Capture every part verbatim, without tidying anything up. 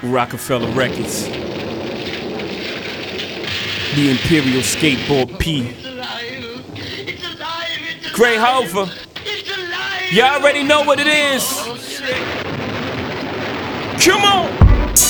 Rockefeller Records. The Imperial Skateboard P. Gray Hover. You already know what it is. Come on.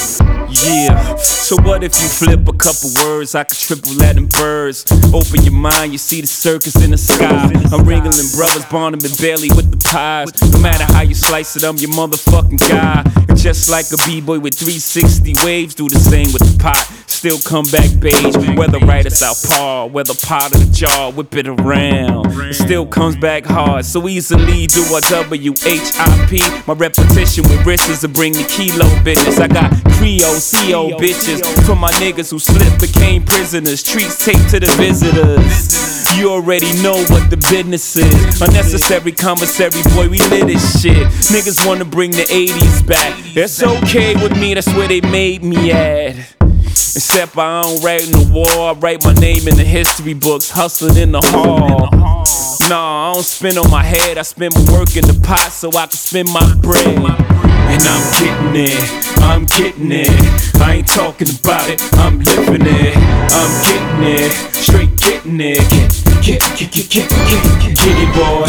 Yeah, so what if you flip a couple words? I could triple that in birds. Open your mind, you see the circus in the sky. I'm wriggling brothers, Barnum and Bailey with the pies. No matter how you slice it, I'm your motherfucking guy. And just like a b-boy with three sixty waves, do the same with the pot. Still come back beige, whether right or southpaw, whether pot of the jar, whip it around. It still comes back hard, so easily do a W H I P. My repetition with wrists to bring the kilo business. I got Creole, C O bitches for my niggas who slipped, became prisoners. Treats taped to the visitors. You already know what the business is. Unnecessary commissary, boy, we lit this shit. Niggas wanna bring the eighties back. That's okay with me, that's where they made me at. Except I don't write in the war, I write my name in the history books, hustling in the hall. Nah, I don't spin on my head, I spend my work in the pot so I can spend my bread. And I'm getting it, I'm getting it. I ain't talking about it, I'm living it. I'm getting it, straight getting it. Get, get, get, get, get, get, get it, boy.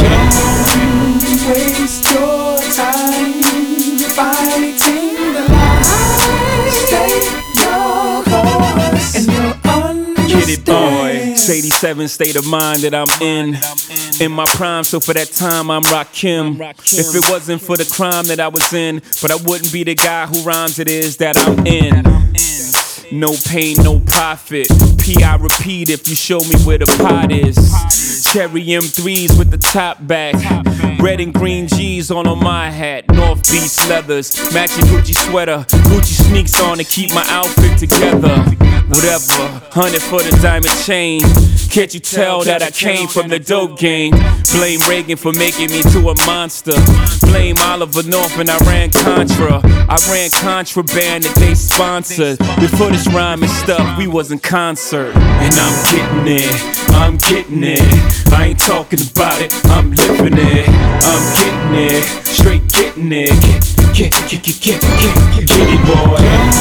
Don't waste your time fighting the lie. Stay your course and you'll understand. Get it, boy. eighty-seven state of mind that I'm in. In my prime, so for that time I'm Rakim. If it wasn't for the crime that I was in, but I wouldn't be the guy who rhymes it is that I'm in. No pain, no profit. P, I repeat if you show me where the pot is. Cherry M threes with the top back. Red and green G's on on my hat. North Beach leathers, matching Gucci sweater. Gucci sneaks on to keep my outfit together. Whatever, hundred for the diamond chain. Can't you tell that I came from the dope game? Blame Reagan for making me to a monster. Blame Oliver North and I ran Contra. I ran contraband that they sponsored. Before this rhyming stuff, we was in concert. And I'm getting it, I'm getting it. I ain't talking about it, I'm living it. I'm getting it, straight getting it. Get, get, get, get, get, get, get it, boy.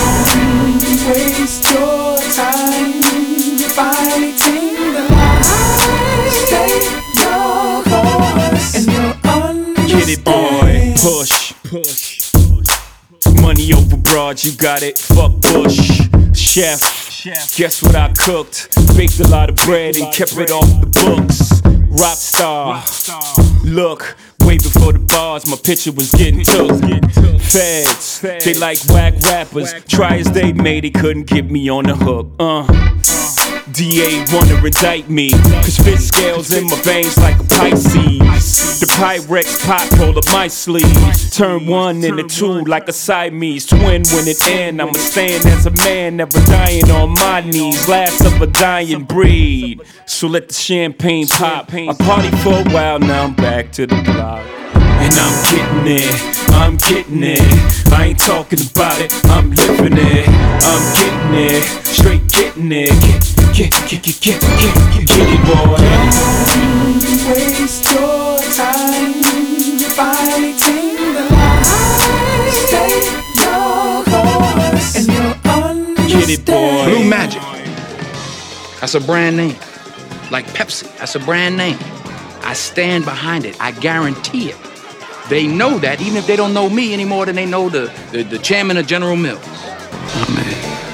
Don't waste your time fighting the lie. Stay your course and you'll understand. Get it, boy. Push, push. Money over broad, you got it. Fuck Bush. Chef, guess what I cooked? Baked a lot of bread and kept it off the books. Rockstar, look, way before the bars, my picture was getting took. Feds, they like whack rappers. Try as they may, they couldn't get me on the hook. Uh. D A wanna indict me, cause fit scales in my veins like a Pisces. The Pyrex pot roll up my sleeve. Turn one into two like a Siamese twin. When it end, I'ma stand as a man, never dying on my knees. Last of a dying breed. So let the champagne pop. I party for a while, now I'm back to the block. And I'm getting it, I'm getting it. I ain't talking about it, I'm living it. I'm getting it, straight getting it. Get, get, get, get, get, get, get it, boy. Don't waste your time fighting the lie. Stay your course and you'll understand. Get it, boy. Blue Magic, that's a brand name. Like Pepsi, that's a brand name. I stand behind it, I guarantee it. They know that, even if they don't know me any more than they know the, the, the chairman of General Mills. Oh, man.